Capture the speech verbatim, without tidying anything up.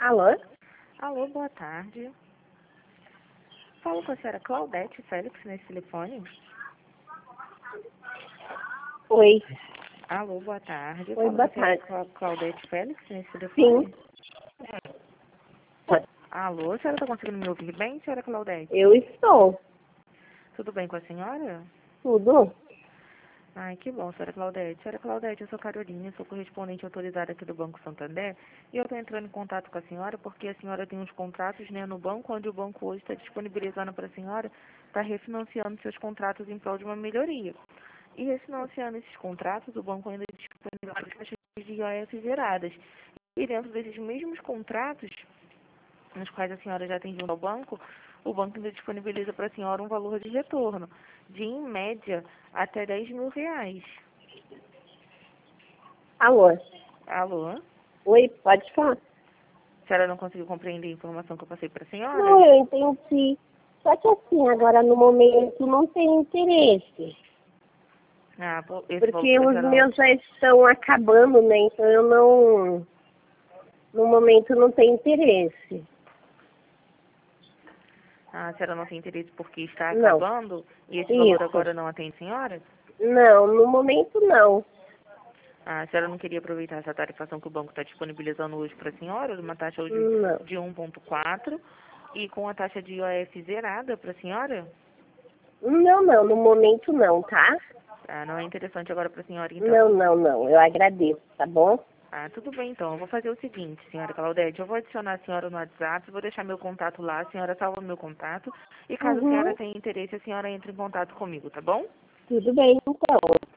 Alô? Alô, boa tarde. Falo com a senhora Claudete Félix nesse telefone. Oi. Alô, boa tarde. Oi, Falo boa com a senhora tarde. Cla- Claudete Félix nesse Sim. telefone. Alô, a senhora está conseguindo me ouvir bem, senhora Claudete? Eu estou. Tudo bem com a senhora? Tudo? Ai, que bom, senhora Claudete. Senhora Claudete, eu sou Carolina, sou correspondente autorizada aqui do Banco Santander e eu estou entrando em contato com a senhora porque a senhora tem uns contratos, né, no banco, onde o banco hoje está disponibilizando para a senhora, está refinanciando seus contratos em prol de uma melhoria. E refinanciando esses contratos, o banco ainda disponibiliza as taxas de I O F zeradas. E dentro desses mesmos contratos, nos quais a senhora já tem junto ao banco, o banco ainda disponibiliza para a senhora um valor de retorno de, em média, até dez mil reais. Alô? Alô? Oi, pode falar? A senhora não conseguiu compreender a informação que eu passei para a senhora? Não, eu entendi. Só que assim, agora no momento não tem interesse. Ah, pô, esse valor Porque que a os senhora não... meus já estão acabando, né? Então eu não... No momento não tem interesse. Ah, a senhora não tem interesse porque está Não. acabando e esse valor Isso. agora não atende a senhora? Não, no momento não. Ah, a senhora não queria aproveitar essa tarifação que o banco está disponibilizando hoje para a senhora, uma taxa hoje Não. de um vírgula quatro e com a taxa de I O F zerada para a senhora? Não, não, no momento não, tá? Ah, não é interessante agora para a senhora, então. Não, não, não. Eu agradeço, tá bom? Ah, tudo bem, então. Eu vou fazer o seguinte, senhora Claudete. Eu vou adicionar a senhora no WhatsApp, vou deixar meu contato lá, a senhora salva meu contato. E caso a senhora Uhum. tenha interesse, a senhora entra em contato comigo, tá bom? Tudo bem, então.